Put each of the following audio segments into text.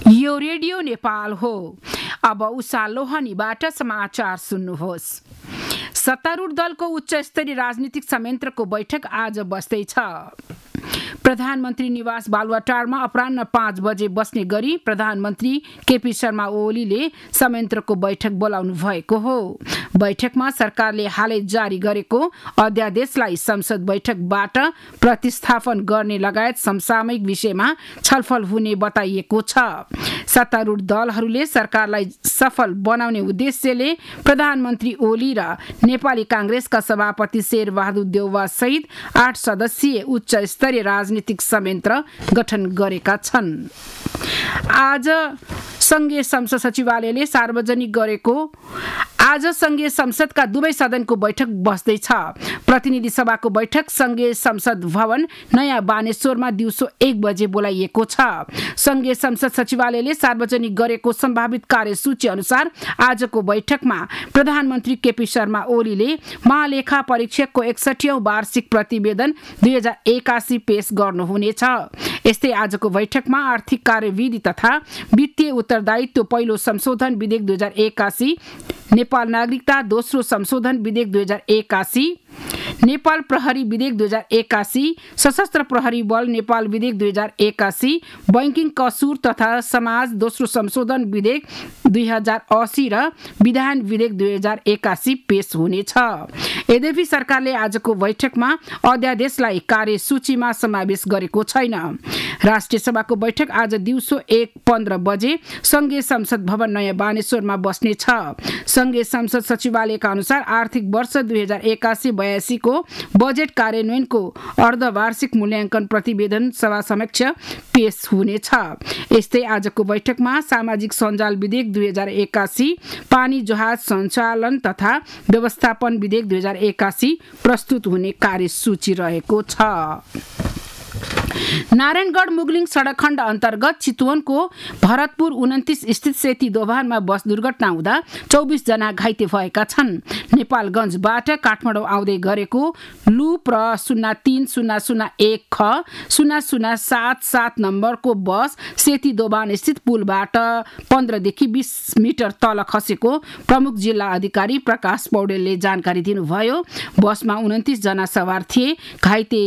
यो रेडियो नेपाल हो। अब उषा लोहनीबाट समाचार सुन्नुहोस्। सत्तारूढ दलको उच्च स्तरीय राजनीतिक संयन्त्रको बैठक आज बस्दैछ। प्रधानमन्त्री निवास बालुवाटारमा अपराह्न 5 बजे बस्ने गरी प्रधानमन्त्री केपी शर्मा ओलीले संयन्त्रको बैठक बोलाउनु भएको हो। बैठकमा सरकारले हालै जारी गरेको अध्यादेशलाई संसद बैठकबाट प्रतिस्थापन गर्ने लगायत समसामयिक विषयमा छलफल हुने बताइएको छ। सत्तारूढ दलहरूले सरकारलाई सफल बनाउने उद्देश्यले प्रधानमन्त्री ओली र नेपाली कांग्रेसका सभापति शेरबहादुर देउवा सहित 8 सदस्यीय उच्च स्तरीय राजनीतिक संयन्त्र गठन गरेका छन्। आज संघीय संसद सचिवालयले सार्वजनिक गरेको संघीय संसदका दुवै सदनको बैठक बस्दैछ। प्रतिनिधि सभाको बैठक संघीय संसद भवन नयाँ बानेश्वरमा दिउँसो 1 बजे बोलाइएको छ। संघीय संसद सचिवालयले सार्वजनिक गरेको सम्भावित कार्यसूची अनुसार आजको बैठकमा प्रधानमन्त्री केपी शर्मा ओलीले महालेखा परीक्षकको 61औं वार्षिक प्रतिवेदन 2081 पेश गर्नुहुनेछ। यस्तै आजको बैठकमा आर्थिक कार्यविधि तथा वित्तीय उत्तरदायित्व पहिलो संशोधन विधेयक 2081, नेपाल नागरिकता दोस्रो संशोधन विधेयक 2081, नेपाल प्रहरी विधेयक 2081, सशस्त्र प्रहरी बल नेपाल विधेयक 2081, बैंकिङ कसुर तथा समाज दोस्रो संशोधन विधेयक 2080 र विधान विधेयक 2081 पेश हुनेछ। यद्यपि सरकारले आजको बैठकमा अध्यादेशलाई कार्यसूचीमा समावेश गरेको छैन। राष्ट्रिय सभाको बैठक आज दिउँसो 1:15 बजे संघीय संसद भवन नयाँ बानेश्वरमा बस्नेछ। संघीय संसद सचिवालयका अनुसार आर्थिक वर्ष 2081-82 को बजेट कार्यान्वयनको अर्धवार्षिक मूल्याङ्कन प्रतिवेदन सभा समक्ष पेश हुनेछ। यस्तै आजको बैठकमा सामाजिक सञ्जाल विधेयक 2081, पानी जहाज सञ्चालन तथा व्यवस्थापन विधेयक 2081 प्रस्तुत हुने कार्यसूची रहेको छ। नारायणगढ मुगलिङ सडक खण्ड अन्तर्गत चितवनको भरतपुर 29 स्थित सेती दोभानमा बस दुर्घटना हुँदा 24 जना घाइते भएका छन्। नेपालगञ्जबाट काठमाडौँ आउँदै गरेको लुप र 030001 ख 0077 नम्बरको बस सेती दोभान स्थित पुलबाट 15 देखि 20 मिटर तल खसेको प्रमुख जिल्ला अधिकारी प्रकाश पौडेलले जानकारी दिनुभयो। बसमा 29 जना सवार थिए। घाइते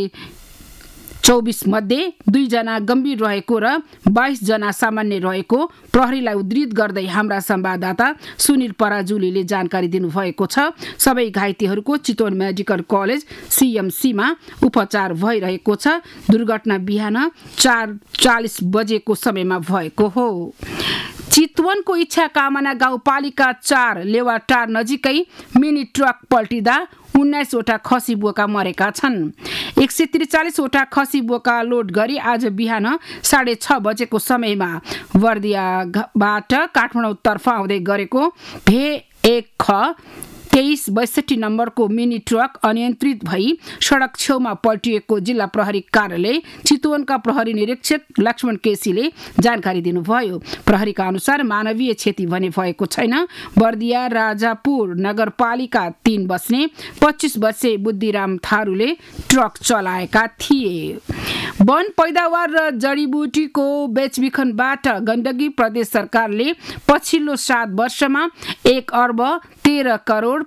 24 मध्ये 2 जना गम्भीर रहेको र 22 जना सामान्य रहेको प्रहरीलाई उद्धृत गर्दै हाम्रा संवाददाता सुनिल पराजुलीले जानकारी दिनुभएको छ। सबै घाइतेहरूको चितवन मेडिकल कलेज सीएमसीमा उपचार भइरहेको छ। दुर्घटना बिहान 4:40 बजेको समयमा भएको हो। चितवनको इच्छा कामना गाउँपालिका 4 लेवाटार नजिकै मिनी ट्रक पल्टिँदा 19 वटा खसी बोका मरेका छन्। 143 वटा खसी बोका लोड गरी आज बिहान 6:30 बजेको समयमा बर्दियाबाट काठमाडौँ तर्फ आउँदै गरेको भे 1 ख 2362 नम्बरको मिनी ट्रक अनियन्त्रित भई सडक छेउमा पल्टिएको जिल्ला प्रहरी कार्यालय चितवनका प्रहरी निरीक्षक लक्ष्मण केसीले जानकारी दिनुभयो। प्रहरीका अनुसार मानवीय क्षति भने भएको छैन। बर्दिया राजापुर नगरपालिका 3 बस्ने 25 वर्षीय बुद्धिराम थारूले ट्रक चलाएका थिए। वन पैदावार र जडीबुटीको बेचबिखनबाट गण्डकी प्रदेश सरकारले पछिल्लो 7 वर्षमा 1 अर्ब 13 करोड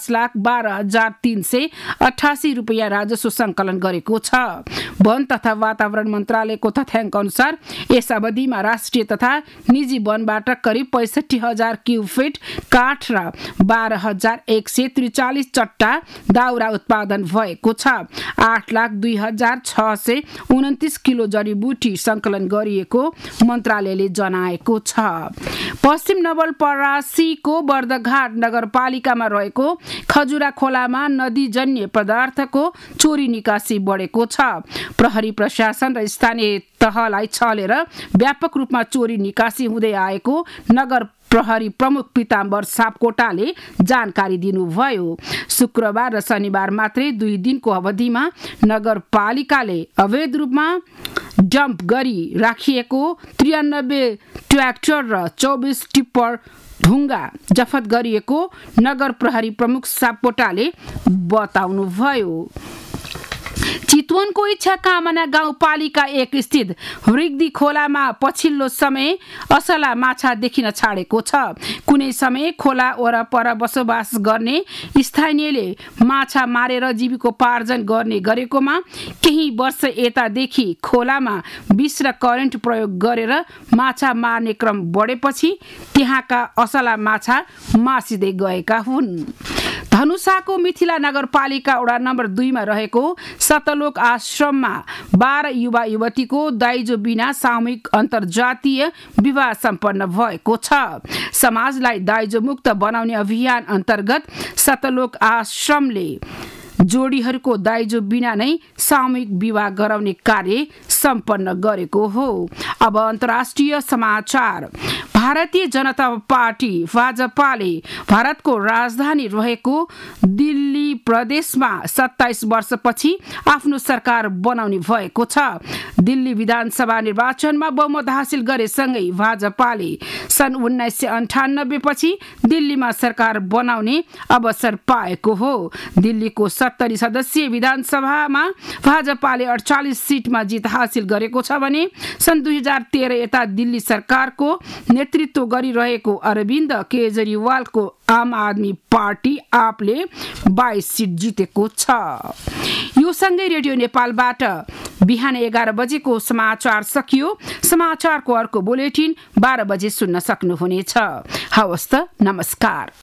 50,12,388 रुपैयाँ राजस्व सङ्कलन गरेको छ। वन तथा वातावरण मन्त्रालयको तथ्याङ्क अनुसार यस अवधिमा राष्ट्रिय तथा निजी वनबाट करिब 65,000 क्युब फिट काठ र 12,143 चट्टा दाउरा उत्पादन भएको छ। 8,02,629 किलो जडीबुटी सङ्कलन गरिएको मन्त्रालयले जनाएको छ। पश्चिम नवलपरासीको बर्दघाट नगरपालिकामा रहेको खजुरा खोलामा नदीजन्य पदार्थको चोरी निकासी बढेको छ। प्रहरी प्रशासन र स्थानीय तहलाई छलेर व्यापक रूपमा चोरी निकासी हुँदै आएको नगर प्रहरी प्रमुख पीताम्बर सापकोटाले जानकारी दिनुभयो। शुक्रबार र शनिबार मात्रै 2 दिनको अवधिमा नगरपालिकाले अवैध रूपमा डम्प गरी राखिएको 93 ट्र्याक्टर र 24 टिप्पर ढुङ्गा जफत गरिएको नगर प्रहरी प्रमुख सापकोटाले बताउनुभयो। चितवनको इच्छा कामना गाउँपालिका 1 स्थित वृद्धि खोलामा पछिल्लो समय असला माछा देखिन छाडेको छ। कुनै समय खोला वरपर बसोबास गर्ने स्थानीयले माछा मारेर जीविकोपार्जन गर्ने गरेकोमा केही वर्ष यतादेखि खोलामा विष र करेन्ट प्रयोग गरेर माछा मार्ने क्रम बढेपछि त्यहाँका असला माछा मासिँदै गएका हुन्। धनुषाको मिथिला नगरपालिका वडा नम्बर 2 मा रहेको सतलोक आश्रममा 12 युवा युवतीको दाइजो बिना सामूहिक अन्तर्जातीय विवाह सम्पन्न भएको छ। समाजलाई दाइजो मुक्त बनाउने अभियान अन्तर्गत सतलोक आश्रमले जोडीहरूको दाइजो बिना नै सामूहिक विवाह गराउने कार्य सम्पन्न गरेको हो। अब अन्तर्राष्ट्रिय समाचार। भारतीय जनता पार्टी भाजपाले भारतको राजधानी रहेको दिल्ली प्रदेशमा 27 वर्षपछि आफ्नो सरकार बनाउने भएको छ। दिल्ली विधानसभा निर्वाचनमा बहुमत हासिल गरेसँगै भाजपाले सन् 1998 पछि दिल्लीमा सरकार बनाउने अवसर पाएको हो। दिल्लीको 70 सदस्यीय विधानसभामा भाजपाले 48 सिटमा जित हासिल गरेको छ भने सन् 2013 यता दिल्ली सरकारको नेतृत्व गरिरहेको अरविन्द केजरीवालको आम आदमी पार्टी आपले 22 सिट जितेको छ। यो सँगै रेडियो नेपालबाट बिहान 11 बजेको समाचार सकियो। समाचारको अर्को बुलेटिन 12 बजे सुन्न सक्नुहुनेछ। हवस् त, नमस्कार।